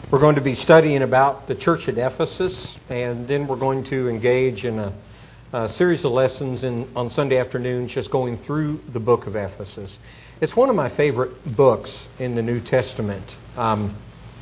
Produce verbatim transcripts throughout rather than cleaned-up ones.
We're going to be studying about the church at Ephesus, and then we're going to engage in a, a series of lessons in, on Sunday afternoons just going through the book of Ephesus. It's one of my favorite books in the New Testament. Um,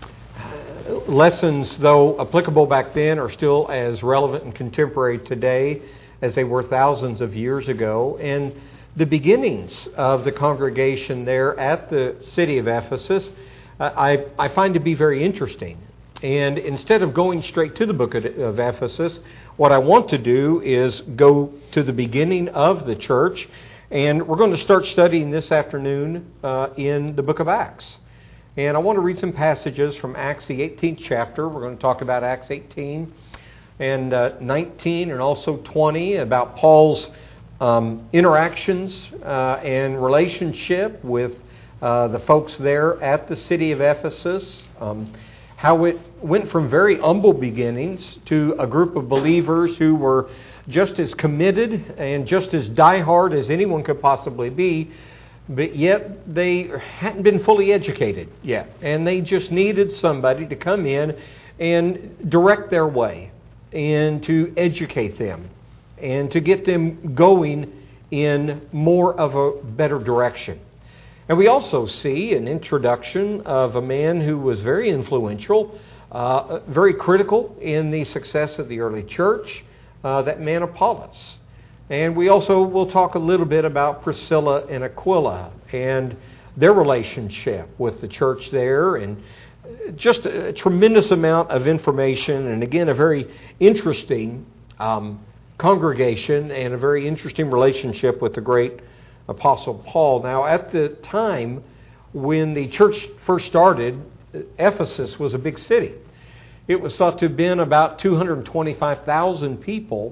lessons, though applicable back then, are still as relevant and contemporary today as they were thousands of years ago. And the beginnings of the congregation there at the city of Ephesus I, I find to be very interesting. And instead of going straight to the book of, of Ephesus, what I want to do is go to the beginning of the church, and we're going to start studying this afternoon uh, in the book of Acts. And I want to read some passages from Acts, the eighteenth chapter. We're going to talk about Acts eighteen and uh, nineteen and also twenty, about Paul's um, interactions uh, and relationship with Uh, the folks there at the city of Ephesus, um, how it went from very humble beginnings to a group of believers who were just as committed and just as diehard as anyone could possibly be, but yet they hadn't been fully educated yet, and they just needed somebody to come in and direct their way and to educate them and to get them going in more of a better direction. And we also see an introduction of a man who was very influential, uh, very critical in the success of the early church, uh, that man Apollos. And we also will talk a little bit about Priscilla and Aquila and their relationship with the church there, and just a tremendous amount of information, and again, a very interesting um, congregation and a very interesting relationship with the great Apostle Paul. Now, at the time when the church first started, Ephesus was a big city. It was thought to have been about two hundred twenty-five thousand people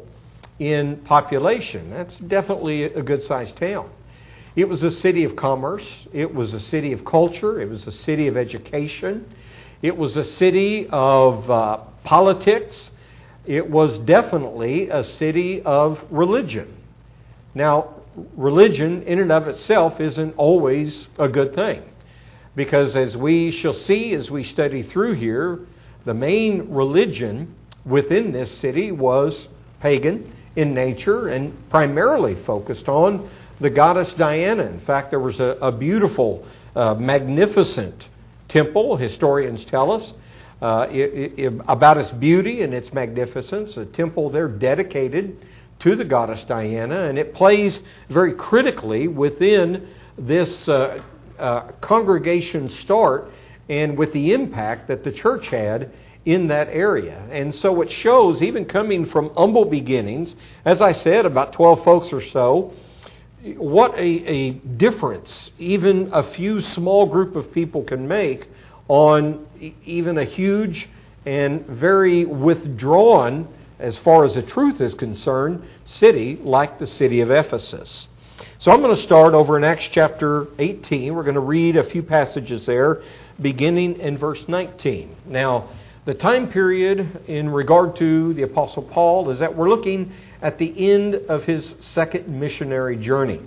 in population. That's definitely a good-sized town. It was a city of commerce. It was a city of culture. It was a city of education. It was a city of uh, politics. It was definitely a city of religion. Now, religion in and of itself isn't always a good thing, because as we shall see as we study through here, the main religion within this city was pagan in nature and primarily focused on the goddess Diana. In fact, there was a, a beautiful, uh, magnificent temple, historians tell us, uh, it, it, about its beauty and its magnificence, a temple there dedicated to the goddess Diana, and it plays very critically within this uh, uh, congregation start and with the impact that the church had in that area. And so it shows, even coming from humble beginnings, as I said, about twelve folks or so, what a, a difference even a few small group of people can make on even a huge and very withdrawn, as far as the truth is concerned, city like the city of Ephesus. So I'm going to start over in Acts chapter eighteen. We're going to read a few passages there, beginning in verse nineteen. Now, the time period in regard to the Apostle Paul is that we're looking at the end of his second missionary journey.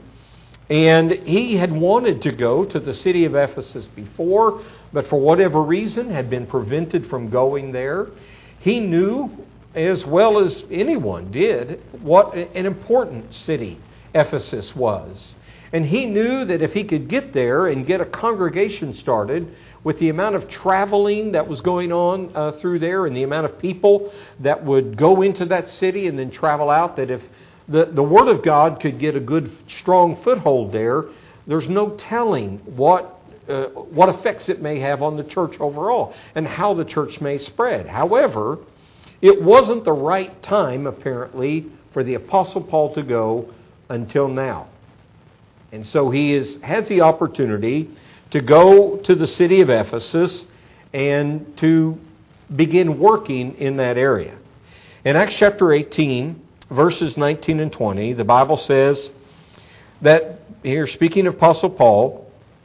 And he had wanted to go to the city of Ephesus before, but for whatever reason had been prevented from going there. He knew, as well as anyone did, what an important city Ephesus was. And he knew that if he could get there and get a congregation started, with the amount of traveling that was going on uh, through there and the amount of people that would go into that city and then travel out, that if the, the Word of God could get a good, strong foothold there, there's no telling what uh, what effects it may have on the church overall and how the church may spread. However, it wasn't the right time, apparently, for the Apostle Paul to go until now. And so he is, has the opportunity to go to the city of Ephesus and to begin working in that area. In Acts chapter eighteen, verses nineteen and twenty, the Bible says that, here speaking of Apostle Paul,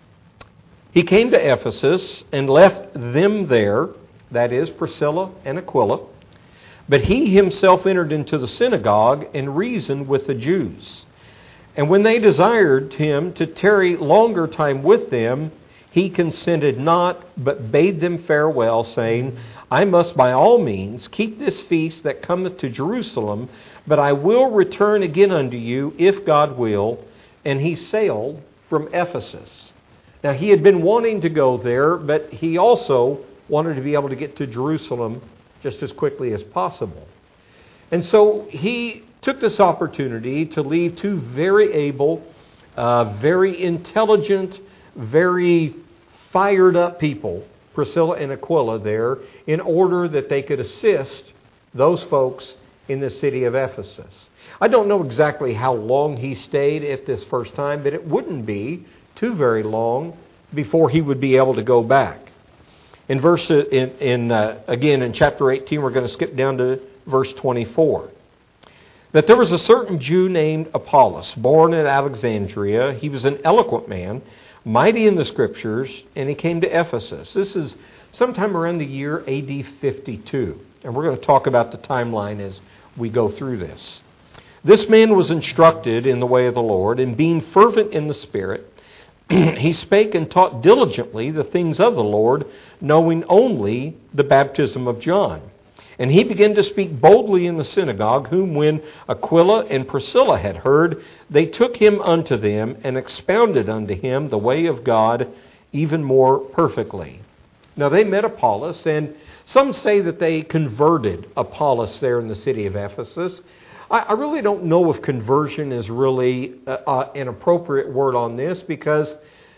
he came to Ephesus and left them there, that is, Priscilla and Aquila, but he himself entered into the synagogue and reasoned with the Jews. And when they desired him to tarry longer time with them, he consented not, but bade them farewell, saying, I must by all means keep this feast that cometh to Jerusalem, but I will return again unto you, if God will. And he sailed from Ephesus. Now, he had been wanting to go there, but he also wanted to be able to get to Jerusalem just as quickly as possible. And so he took this opportunity to leave two very able, uh, very intelligent, very fired up people, Priscilla and Aquila, there, in order that they could assist those folks in the city of Ephesus. I don't know exactly how long he stayed at this first time, but it wouldn't be too very long before he would be able to go back. In verse, in, in uh, again in chapter eighteen, we're going to skip down to verse twenty-four. That there was a certain Jew named Apollos, born at Alexandria. He was an eloquent man, mighty in the Scriptures, and he came to Ephesus. This is sometime around the year A D fifty-two, and we're going to talk about the timeline as we go through this. This man was instructed in the way of the Lord, and being fervent in the Spirit, he spake and taught diligently the things of the Lord, knowing only the baptism of John. And he began to speak boldly in the synagogue, whom when Aquila and Priscilla had heard, they took him unto them, and expounded unto him the way of God even more perfectly. Now they met Apollos, and some say that they converted Apollos there in the city of Ephesus. I, I really don't know if conversion is really uh, uh, an appropriate word on this, because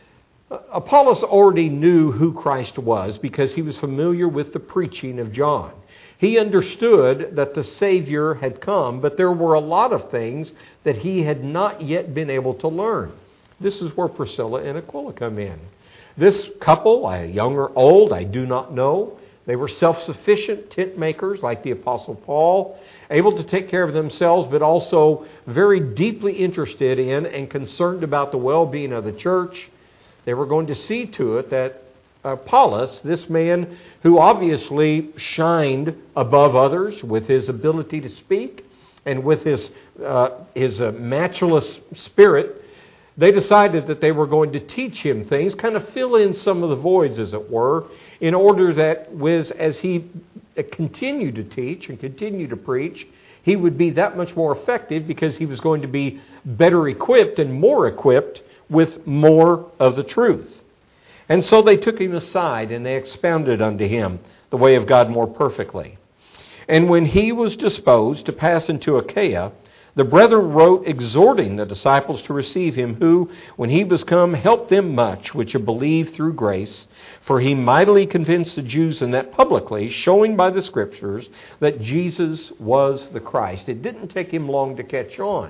Apollos already knew who Christ was, because he was familiar with the preaching of John. He understood that the Savior had come, but there were a lot of things that he had not yet been able to learn. This is where Priscilla and Aquila come in. This couple, young or old, I do not know. They were self-sufficient tent makers like the Apostle Paul, able to take care of themselves, but also very deeply interested in and concerned about the well-being of the church. They were going to see to it that Apollos, this man who obviously shined above others with his ability to speak and with his, uh, his uh, matchless spirit, they decided that they were going to teach him things, kind of fill in some of the voids, as it were, in order that with, as he continued to teach and continued to preach, he would be that much more effective, because he was going to be better equipped and more equipped with more of the truth. And so they took him aside, and they expounded unto him the way of God more perfectly. And when he was disposed to pass into Achaia, the brethren wrote, exhorting the disciples to receive him, who, when he was come, helped them much, which had believed through grace. For he mightily convinced the Jews in that publicly, showing by the Scriptures that Jesus was the Christ. It didn't take him long to catch on.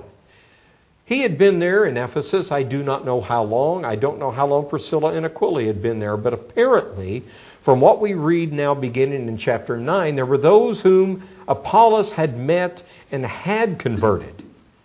He had been there in Ephesus. I do not know how long. I don't know how long Priscilla and Aquila had been there. But apparently, from what we read now beginning in chapter nine, there were those whom Apollos had met and had converted.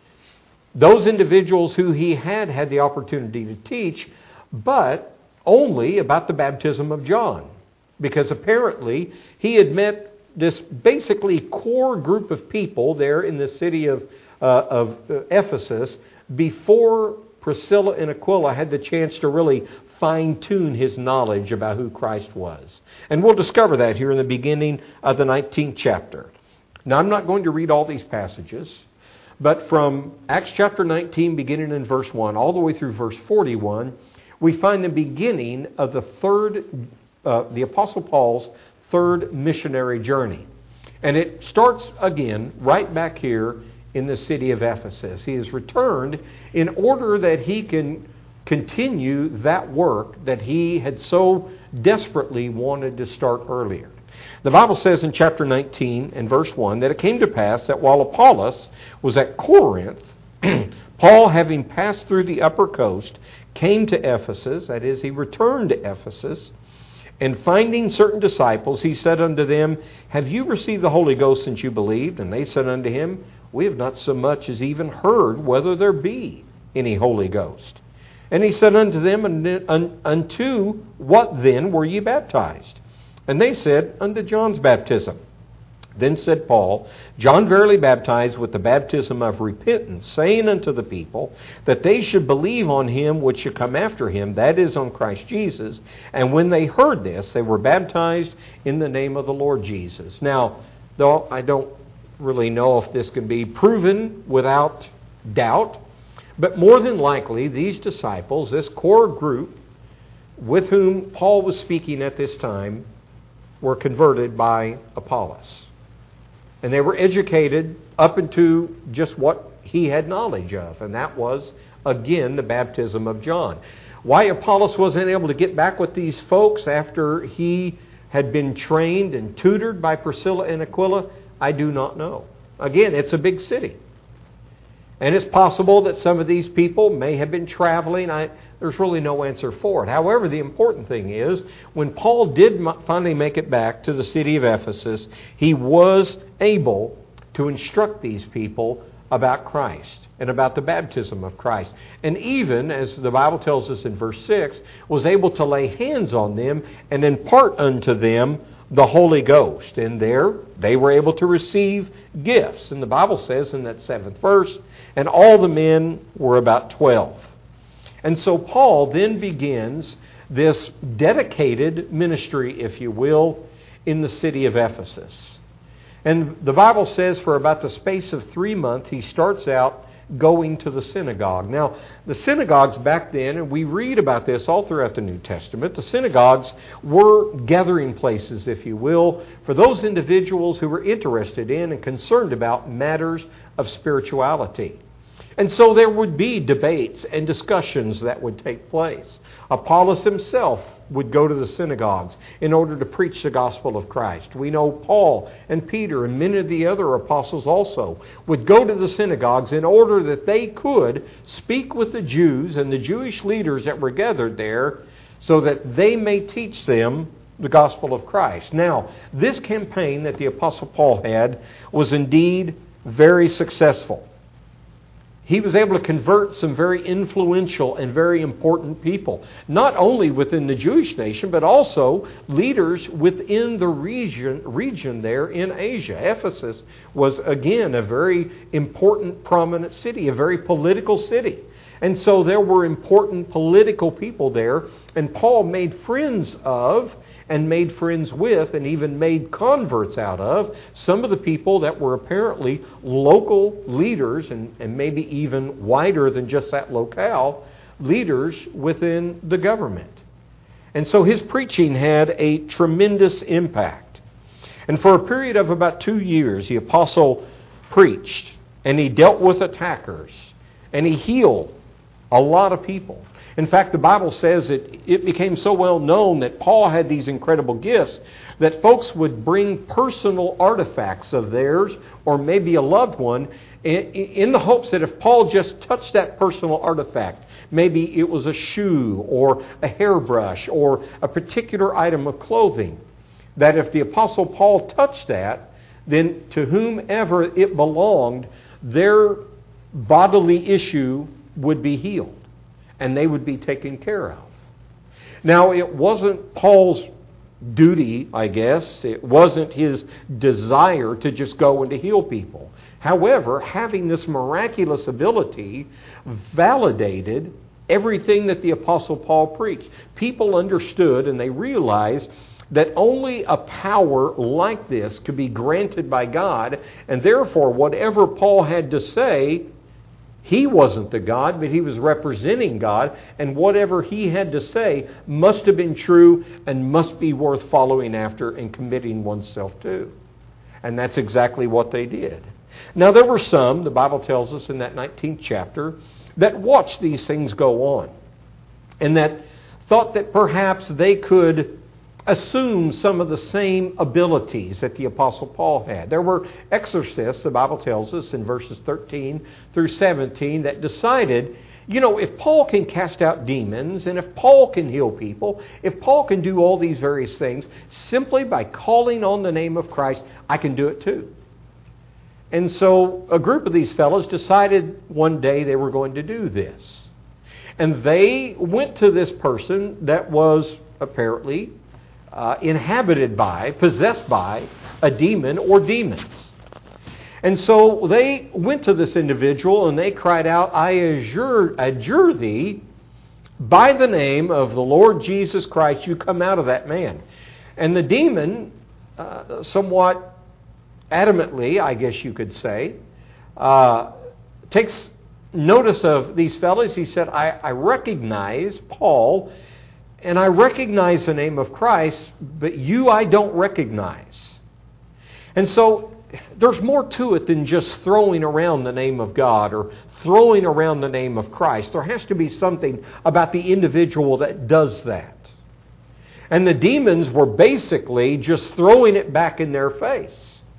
Those individuals who he had had the opportunity to teach, but only about the baptism of John. Because apparently he had met this basically core group of people there in the city of, uh, of Ephesus before Priscilla and Aquila had the chance to really fine-tune his knowledge about who Christ was. And we'll discover that here in the beginning of the nineteenth chapter. Now, I'm not going to read all these passages, but from Acts chapter nineteen, beginning in verse one, all the way through verse forty-one, we find the beginning of the third, uh, the Apostle Paul's third missionary journey. And it starts again right back here in the city of Ephesus. He has returned in order that he can continue that work that he had so desperately wanted to start earlier. The Bible says in chapter nineteen and verse one that it came to pass that while Apollos was at Corinth, Paul, having passed through the upper coast, came to Ephesus, that is, he returned to Ephesus, and finding certain disciples, he said unto them, Have you received the Holy Ghost since you believed? And they said unto him, We have not so much as even heard whether there be any Holy Ghost. And he said unto them, Unto what then were ye baptized? And they said, Unto John's baptism. Then said Paul, John verily baptized with the baptism of repentance, saying unto the people that they should believe on him which should come after him, that is, on Christ Jesus. And when they heard this, they were baptized in the name of the Lord Jesus. Now, though I don't really know if this can be proven without doubt, but more than likely, these disciples, this core group with whom Paul was speaking at this time, were converted by Apollos. And they were educated up into just what he had knowledge of, and that was, again, the baptism of John. Why Apollos wasn't able to get back with these folks after he had been trained and tutored by Priscilla and Aquila, I do not know. Again, it's a big city. And it's possible that some of these people may have been traveling. I, there's really no answer for it. However, the important thing is, when Paul did finally make it back to the city of Ephesus, he was able to instruct these people about Christ and about the baptism of Christ. And even, as the Bible tells us in verse six, was able to lay hands on them and impart unto them the Holy Ghost. And there they were able to receive gifts. And the Bible says in that seventh verse, and all the men were about twelve. And so Paul then begins this dedicated ministry, if you will, in the city of Ephesus. And the Bible says for about the space of three months, he starts out going to the synagogue. Now, the synagogues back then, and we read about this all throughout the New Testament, the synagogues were gathering places, if you will, for those individuals who were interested in and concerned about matters of spirituality. And so there would be debates and discussions that would take place. Apollos himself would go to the synagogues in order to preach the gospel of Christ. We know Paul and Peter and many of the other apostles also would go to the synagogues in order that they could speak with the Jews and the Jewish leaders that were gathered there so that they may teach them the gospel of Christ. Now, this campaign that the Apostle Paul had was indeed very successful. He was able to convert some very influential and very important people, not only within the Jewish nation, but also leaders within the region, region there in Asia. Ephesus was, again, a very important, prominent city, a very political city. And so there were important political people there, and Paul made friends of and made friends with and even made converts out of some of the people that were apparently local leaders and, and maybe even wider than just that locale, leaders within the government. And so his preaching had a tremendous impact. And for a period of about two years, the apostle preached and he dealt with attackers and he healed a lot of people. In fact, the Bible says that it became so well known that Paul had these incredible gifts that folks would bring personal artifacts of theirs or maybe a loved one in the hopes that if Paul just touched that personal artifact, maybe it was a shoe or a hairbrush or a particular item of clothing, that if the Apostle Paul touched that, then to whomever it belonged, their bodily issue would be healed. And they would be taken care of. Now, it wasn't Paul's duty, I guess. It wasn't his desire to just go and to heal people. However, having this miraculous ability validated everything that the Apostle Paul preached. People understood and they realized that only a power like this could be granted by God, and therefore whatever Paul had to say, he wasn't the God, but he was representing God, and whatever he had to say must have been true and must be worth following after and committing oneself to. And that's exactly what they did. Now there were some, the Bible tells us in that nineteenth chapter, that watched these things go on and that thought that perhaps they could assume some of the same abilities that the Apostle Paul had. There were exorcists, the Bible tells us in verses thirteen through seventeen, that decided, you know, if Paul can cast out demons and if Paul can heal people, if Paul can do all these various things, simply by calling on the name of Christ, I can do it too. And so a group of these fellows decided one day they were going to do this. And they went to this person that was apparently Uh, inhabited by, possessed by a demon or demons. And so they went to this individual and they cried out, I adjure, adjure thee by the name of the Lord Jesus Christ, you come out of that man. And the demon, uh, somewhat adamantly, I guess you could say, uh, takes notice of these fellows. He said, I, I recognize Paul and I recognize the name of Christ, but you I don't recognize. And so there's more to it than just throwing around the name of God or throwing around the name of Christ. There has to be something about the individual that does that. And the demons were basically just throwing it back in their face,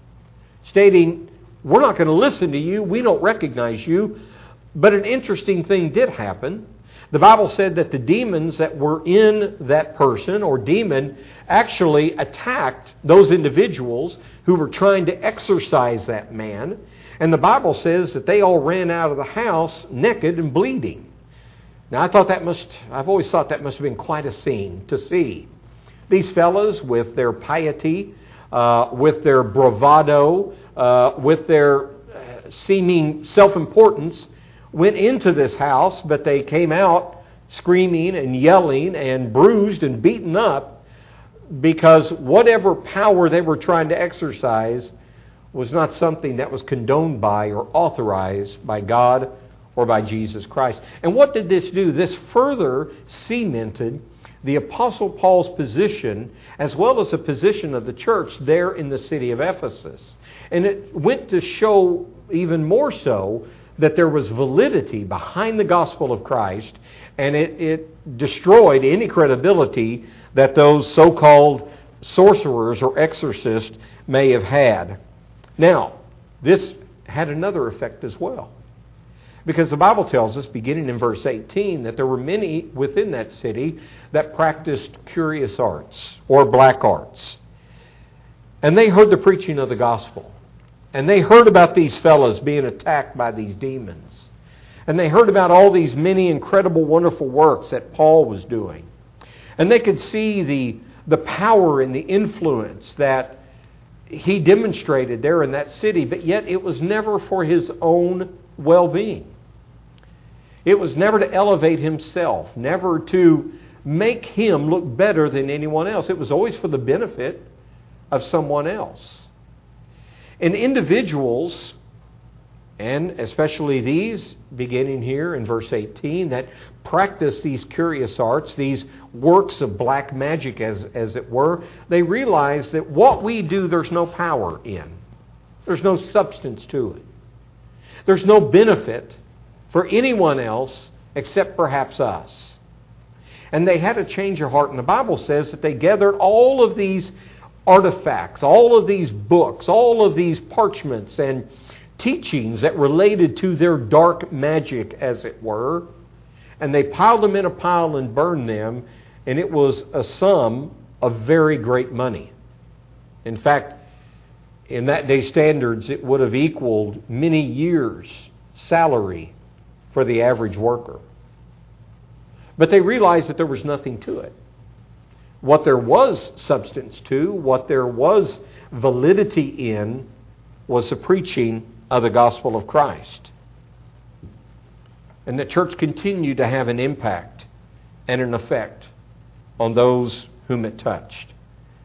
stating, we're not going to listen to you, we don't recognize you. But an interesting thing did happen. The Bible said that the demons that were in that person or demon actually attacked those individuals who were trying to exorcise that man. And the Bible says that they all ran out of the house naked and bleeding. Now I thought that must, I've always thought that must have been quite a scene to see. These fellows with their piety, uh, with their bravado, uh, with their uh, seeming self-importance, went into this house, but they came out screaming and yelling and bruised and beaten up because whatever power they were trying to exercise was not something that was condoned by or authorized by God or by Jesus Christ. And what did this do? This further cemented the Apostle Paul's position as well as the position of the church there in the city of Ephesus. And it went to show even more so that there was validity behind the gospel of Christ, and it, it destroyed any credibility that those so-called sorcerers or exorcists may have had. Now, this had another effect as well. Because the Bible tells us, beginning in verse eighteen, that there were many within that city that practiced curious arts or black arts. And they heard the preaching of the gospel. And they heard about these fellows being attacked by these demons. And they heard about all these many incredible, wonderful works that Paul was doing. And they could see the, the power and the influence that he demonstrated there in that city. But yet it was never for his own well-being. It was never to elevate himself, never to make him look better than anyone else. It was always for the benefit of someone else. And individuals, and especially these, beginning here in verse eighteen, that practice these curious arts, these works of black magic as, as it were, they realize that what we do there's no power in. There's no substance to it. There's no benefit for anyone else except perhaps us. And they had a change of heart. And the Bible says that they gathered all of these artifacts, all of these books, all of these parchments and teachings that related to their dark magic, as it were, and they piled them in a pile and burned them, and it was a sum of very great money. In fact, in that day's standards, it would have equaled many years' salary for the average worker. But they realized that there was nothing to it. What there was substance to, what there was validity in, was the preaching of the gospel of Christ. And the church continued to have an impact and an effect on those whom it touched.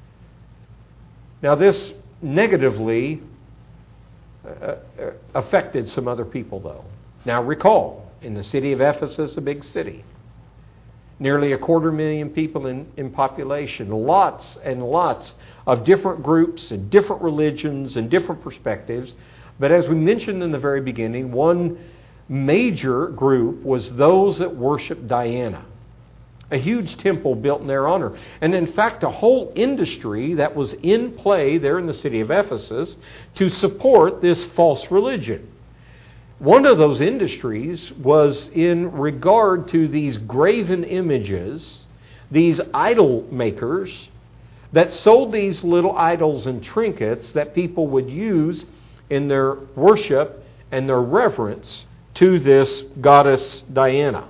Now this negatively uh, affected some other people, though. Now recall, in the city of Ephesus, a big city, nearly a quarter million people in, in population, lots and lots of different groups and different religions and different perspectives. But as we mentioned in the very beginning, one major group was those that worshiped Diana, a huge temple built in their honor. And in fact, a whole industry that was in play there in the city of Ephesus to support this false religion. One of those industries was in regard to these graven images, these idol makers that sold these little idols and trinkets that people would use in their worship and their reverence to this goddess Diana.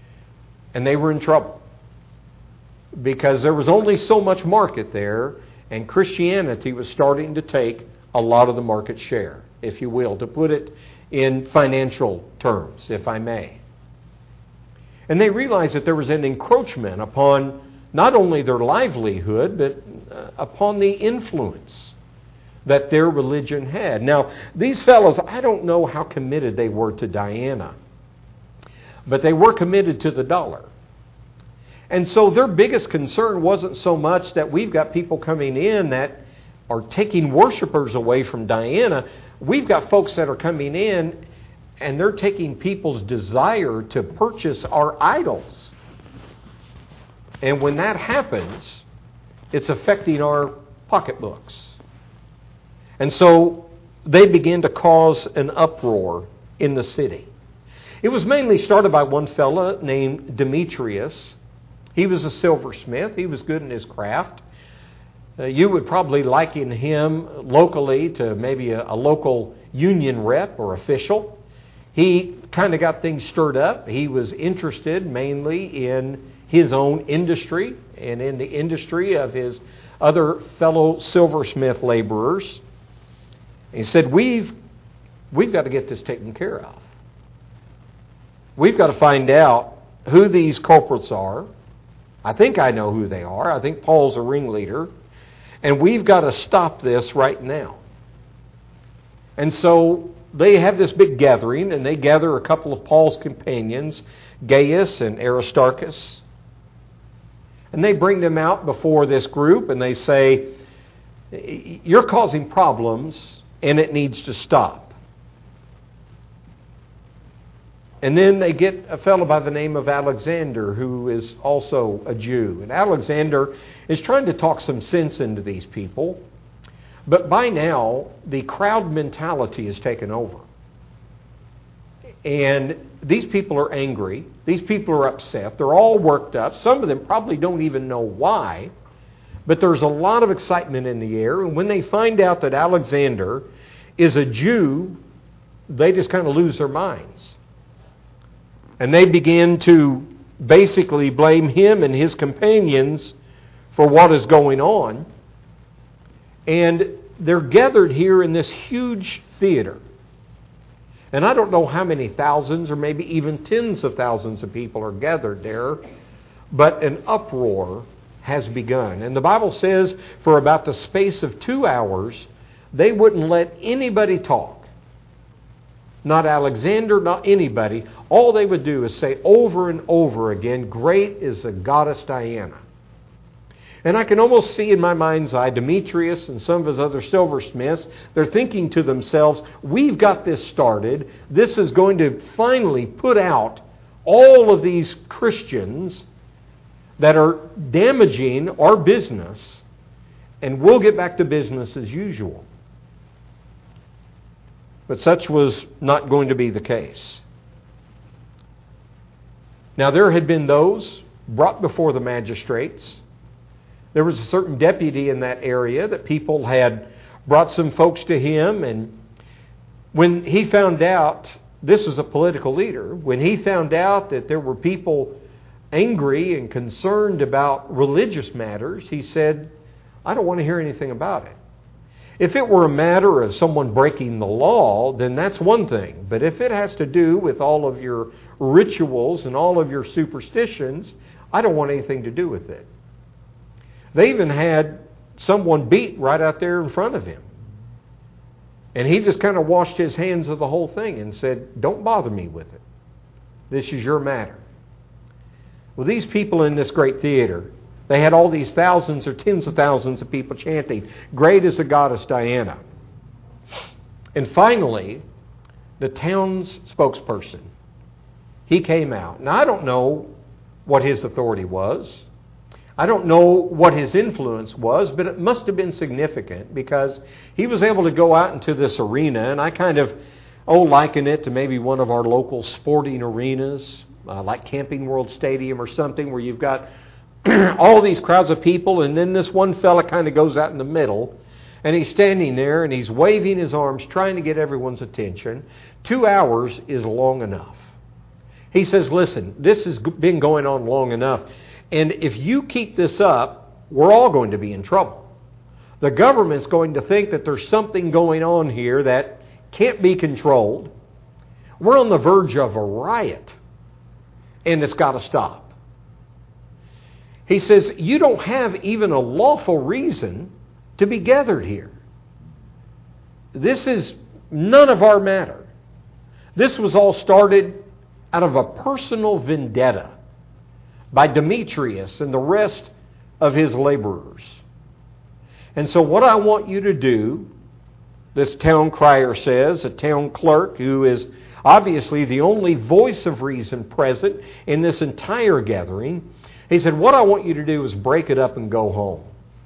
And they were in trouble because there was only so much market there, And Christianity was starting to take a lot of the market share, if you will, to put it in financial terms, if I may. And they realized that there was an encroachment upon not only their livelihood, but uh, upon the influence that their religion had. Now, these fellows, I don't know how committed they were to Diana, but they were committed to the dollar. And so their biggest concern wasn't so much that we've got people coming in that are taking worshipers away from Diana. We've got folks that are coming in and they're taking people's desire to purchase our idols. And when that happens, it's affecting our pocketbooks. And so they began to cause an uproar in the city. It was mainly started by one fella named Demetrius. He was a silversmith. He was good in his craft. Uh, you would probably liken him locally to maybe a, a local union rep or official. He kind of got things stirred up. He was interested mainly in his own industry and in the industry of his other fellow silversmith laborers. He said, we've, we've got to get this taken care of. We've got to find out who these culprits are. I think I know who they are. I think Paul's a ringleader. And we've got to stop this right now. And so they have this big gathering, and they gather a couple of Paul's companions, Gaius and Aristarchus. And they bring them out before this group, and they say, you're causing problems, and it needs to stop. And then they get a fellow by the name of Alexander, who is also a Jew. And Alexander is trying to talk some sense into these people. But by now, the crowd mentality has taken over. And these people are angry. These people are upset. They're all worked up. Some of them probably don't even know why. But there's a lot of excitement in the air. And when they find out that Alexander is a Jew, they just kind of lose their minds. And they begin to basically blame him and his companions for what is going on. And they're gathered here in this huge theater. And I don't know how many thousands or maybe even tens of thousands of people are gathered there. But an uproar has begun. And the Bible says for about the space of two hours, they wouldn't let anybody talk. Not Alexander, not anybody. All they would do is say over and over again, great is the goddess Diana. And I can almost see in my mind's eye Demetrius and some of his other silversmiths. They're thinking to themselves, we've got this started. This is going to finally put out all of these Christians that are damaging our business, and we'll get back to business as usual. But such was not going to be the case. Now there had been those brought before the magistrates. There was a certain deputy in that area that people had brought some folks to him, and when he found out, this was a political leader, when he found out that there were people angry and concerned about religious matters, he said, I don't want to hear anything about it. If it were a matter of someone breaking the law, then that's one thing. But if it has to do with all of your rituals and all of your superstitions, I don't want anything to do with it. They even had someone beat right out there in front of him. And he just kind of washed his hands of the whole thing and said, don't bother me with it. This is your matter. Well, these people in this great theater, they had all these thousands or tens of thousands of people chanting, great is the goddess Diana. And finally, the town's spokesperson, he came out. Now, I don't know what his authority was. I don't know what his influence was, but it must have been significant because he was able to go out into this arena, and I kind of, oh, liken it to maybe one of our local sporting arenas, uh, like Camping World Stadium or something, where you've got all these crowds of people, and then this one fella kind of goes out in the middle, and he's standing there, and he's waving his arms, trying to get everyone's attention. Two hours is long enough. He says, listen, this has been going on long enough, and if you keep this up, we're all going to be in trouble. The government's going to think that there's something going on here that can't be controlled. We're on the verge of a riot, and it's got to stop. He says, you don't have even a lawful reason to be gathered here. This is none of our matter. This was all started out of a personal vendetta by Demetrius and the rest of his laborers. And so what I want you to do, this town crier says, a town clerk who is obviously the only voice of reason present in this entire gathering, he said, what I want you to do is break it up and go home.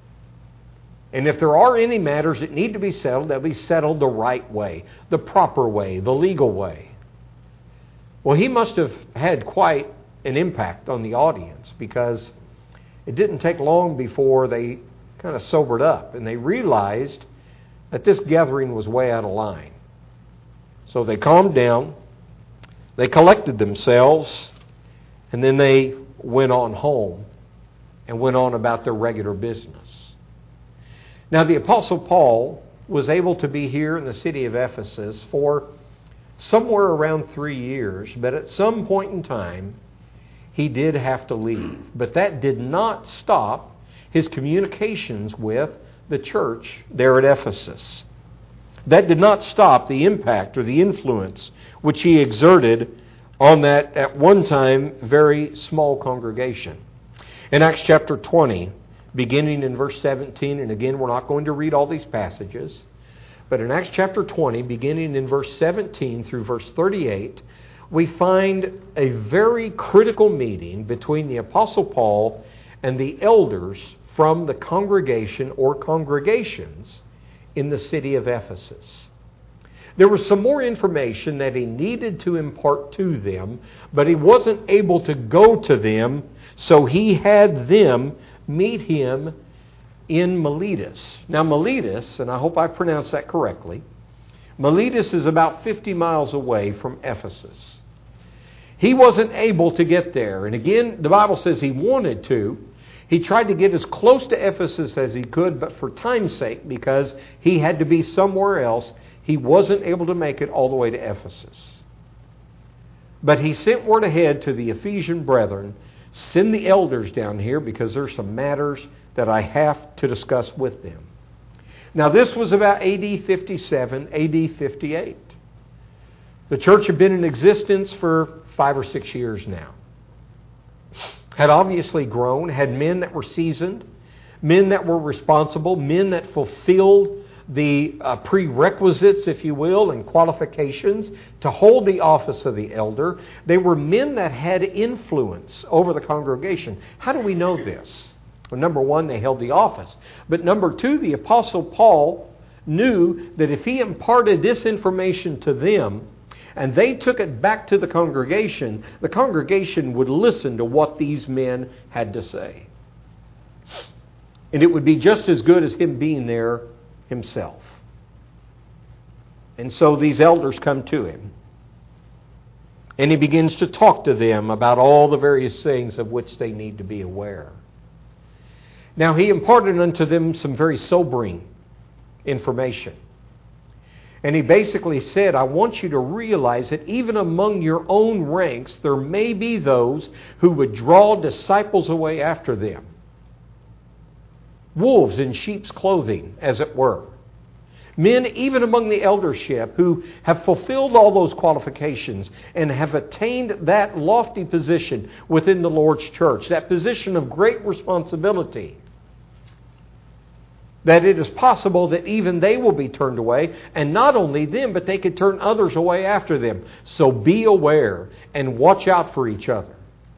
And if there are any matters that need to be settled, they'll be settled the right way, the proper way, the legal way. Well, he must have had quite an impact on the audience, because it didn't take long before they kind of sobered up and they realized that this gathering was way out of line. So they calmed down, they collected themselves, and then they went on home and went on about their regular business. Now, the Apostle Paul was able to be here in the city of Ephesus for somewhere around three years, but at some point in time, he did have to leave. But that did not stop his communications with the church there at Ephesus. That did not stop the impact or the influence which he exerted on that, at one time, very small congregation. In Acts chapter twenty, beginning in verse seventeen, and again, we're not going to read all these passages, but in Acts chapter twenty, beginning in verse seventeen through verse thirty-eight, we find a very critical meeting between the Apostle Paul and the elders from the congregation or congregations in the city of Ephesus. There was some more information that he needed to impart to them, but he wasn't able to go to them, so he had them meet him in Miletus. Now, Miletus, and I hope I pronounced that correctly, Miletus is about fifty miles away from Ephesus. He wasn't able to get there. And again, the Bible says he wanted to. He tried to get as close to Ephesus as he could, but for time's sake, because he had to be somewhere else, he wasn't able to make it all the way to Ephesus. But he sent word ahead to the Ephesian brethren, send the elders down here because there's some matters that I have to discuss with them. Now, this was about A D fifty-seven, A D fifty-eight. The church had been in existence for five or six years now. Had obviously grown, had men that were seasoned, men that were responsible, men that fulfilled the uh, prerequisites, if you will, and qualifications to hold the office of the elder. They were men that had influence over the congregation. How do we know this? Well, number one, they held the office. But number two, the Apostle Paul knew that if he imparted this information to them, and they took it back to the congregation, the congregation would listen to what these men had to say. And it would be just as good as him being there himself. And so these elders come to him. And he begins to talk to them about all the various things of which they need to be aware. Now, he imparted unto them some very sobering information. And he basically said, I want you to realize that even among your own ranks, there may be those who would draw disciples away after them. Wolves in sheep's clothing, as it were. Men, even among the eldership, who have fulfilled all those qualifications and have attained that lofty position within the Lord's church, that position of great responsibility, that it is possible that even they will be turned away, and not only them, but they could turn others away after them. So be aware and watch out for each other.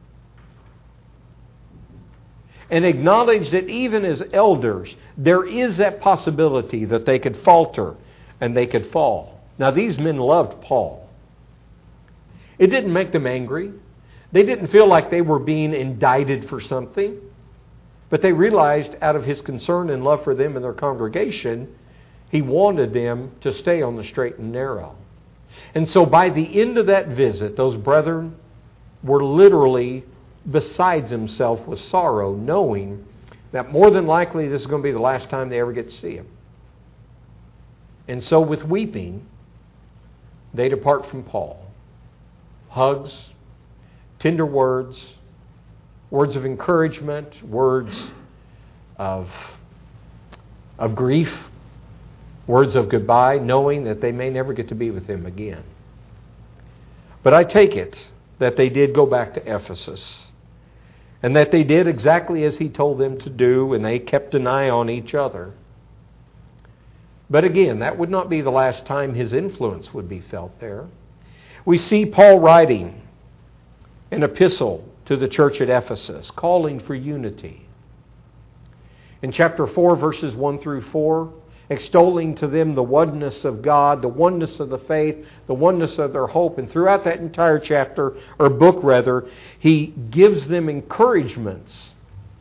And acknowledge that even as elders, there is that possibility that they could falter and they could fall. Now, these men loved Paul. It didn't make them angry. They didn't feel like they were being indicted for something. But they realized out of his concern and love for them and their congregation, he wanted them to stay on the straight and narrow. And so by the end of that visit, those brethren were literally beside themselves with sorrow, knowing that more than likely this is going to be the last time they ever get to see him. And so with weeping, they depart from Paul. Hugs, tender words, words of encouragement, words of, of grief, words of goodbye, knowing that they may never get to be with him again. But I take it that they did go back to Ephesus, and that they did exactly as he told them to do, and they kept an eye on each other. But again, that would not be the last time his influence would be felt there. We see Paul writing an epistle to the church at Ephesus, calling for unity. In chapter four, verses one through four, extolling to them the oneness of God, the oneness of the faith, the oneness of their hope. And throughout that entire chapter, or book rather, he gives them encouragements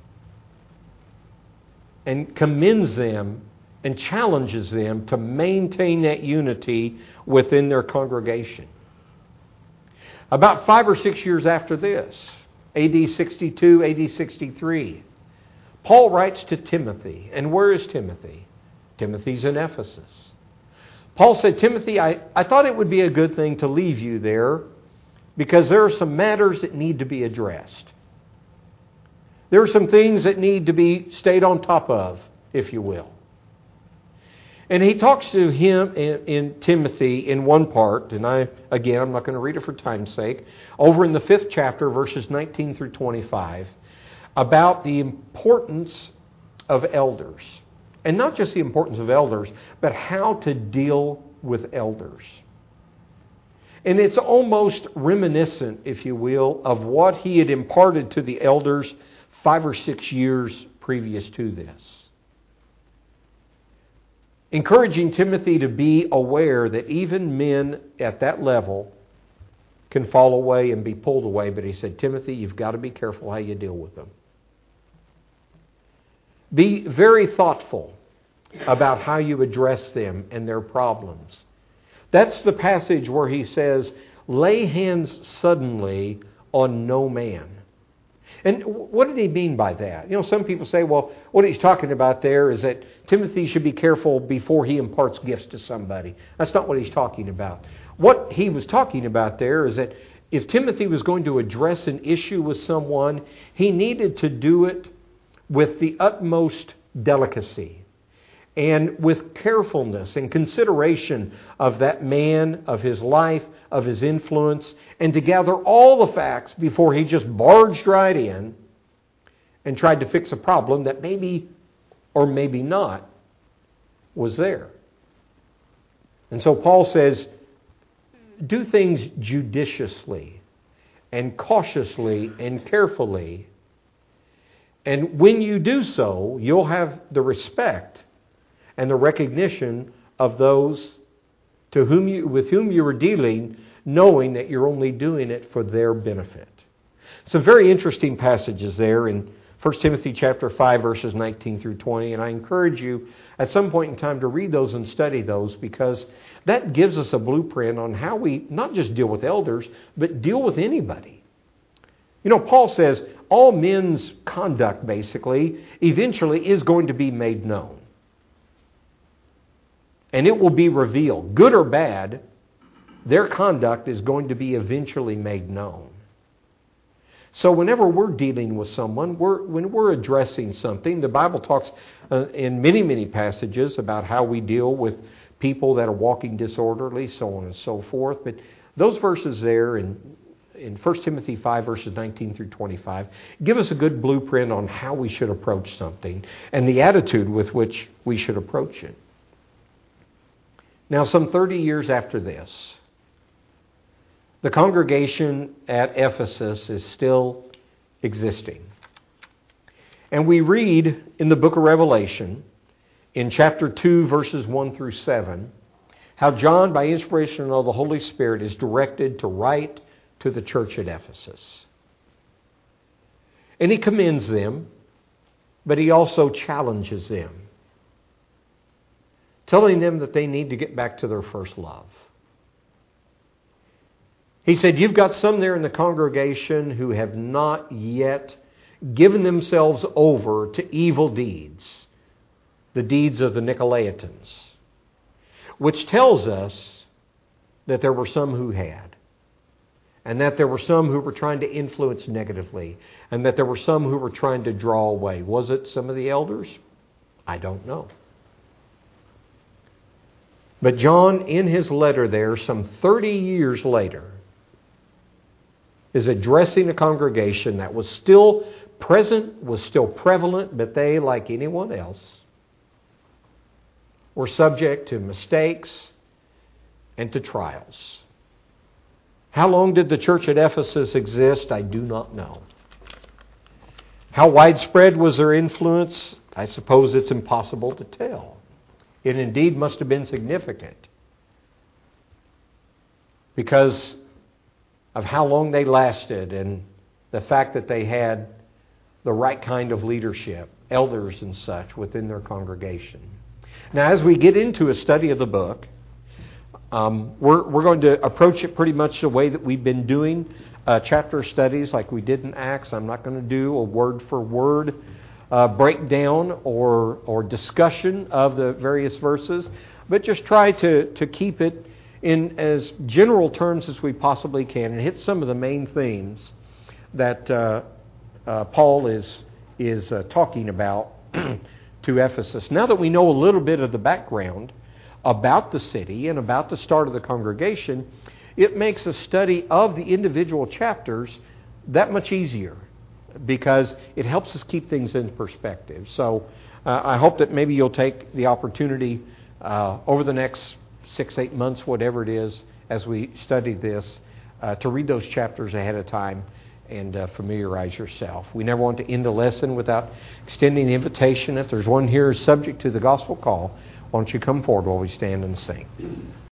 and commends them and challenges them to maintain that unity within their congregation. About five or six years after this, A D sixty-two, A D sixty-three, Paul writes to Timothy. And where is Timothy? Timothy's in Ephesus. Paul said, Timothy, I, I thought it would be a good thing to leave you there because there are some matters that need to be addressed. There are some things that need to be stayed on top of, if you will. And he talks to him in, in Timothy in one part, and I again, I'm not going to read it for time's sake, over in the fifth chapter, verses nineteen through twenty-five, about the importance of elders. And not just the importance of elders, but how to deal with elders. And it's almost reminiscent, if you will, of what he had imparted to the elders five or six years previous to this. Encouraging Timothy to be aware that even men at that level can fall away and be pulled away. But he said, Timothy, you've got to be careful how you deal with them. Be very thoughtful about how you address them and their problems. That's the passage where he says, lay hands suddenly on no man. And what did he mean by that? You know, some people say, well, what he's talking about there is that Timothy should be careful before he imparts gifts to somebody. That's not what he's talking about. What he was talking about there is that if Timothy was going to address an issue with someone, he needed to do it with the utmost delicacy and with carefulness and consideration of that man, of his life, of his influence, and to gather all the facts before he just barged right in and tried to fix a problem that maybe or maybe not was there. And so Paul says, do things judiciously and cautiously and carefully. And when you do so, you'll have the respect and the recognition of those to whom you, with whom you are dealing, knowing that you're only doing it for their benefit. Some very interesting passages there in First Timothy chapter five, verses nineteen through twenty, and I encourage you at some point in time to read those and study those, because that gives us a blueprint on how we not just deal with elders, but deal with anybody. You know, Paul says all men's conduct, basically, eventually is going to be made known. And it will be revealed. Good or bad, their conduct is going to be eventually made known. So whenever we're dealing with someone, we're, when we're addressing something, the Bible talks uh, in many, many passages about how we deal with people that are walking disorderly, so on and so forth. But those verses there in, in First Timothy five, verses nineteen through twenty-five, give us a good blueprint on how we should approach something and the attitude with which we should approach it. Now, some thirty years after this, the congregation at Ephesus is still existing. And we read in the book of Revelation, in chapter two, verses one through seven, how John, by inspiration of the Holy Spirit, is directed to write to the church at Ephesus. And he commends them, but he also challenges them, telling them that they need to get back to their first love. He said, you've got some there in the congregation who have not yet given themselves over to evil deeds, the deeds of the Nicolaitans, which tells us that there were some who had, and that there were some who were trying to influence negatively, and that there were some who were trying to draw away. Was it some of the elders? I don't know. But John, in his letter there, some thirty years later, is addressing a congregation that was still present, was still prevalent, but they, like anyone else, were subject to mistakes and to trials. How long did the church at Ephesus exist? I do not know. How widespread was their influence? I suppose it's impossible to tell. It indeed must have been significant because of how long they lasted and the fact that they had the right kind of leadership, elders and such, within their congregation. Now, as we get into a study of the book, um, we're, we're going to approach it pretty much the way that we've been doing uh, chapter studies like we did in Acts. I'm not going to do a word-for-word uh, breakdown or, or discussion of the various verses, but just try to, to keep it in as general terms as we possibly can and hit some of the main themes that uh, uh, Paul is, is uh, talking about to Ephesus. Now that we know a little bit of the background about the city and about the start of the congregation, it makes a study of the individual chapters that much easier because it helps us keep things in perspective. So uh, I hope that maybe you'll take the opportunity uh, over the next six, eight months, whatever it is, as we study this, uh, to read those chapters ahead of time and uh, familiarize yourself. We never want to end a lesson without extending the invitation. If there's one here subject to the gospel call, why don't you come forward while we stand and sing.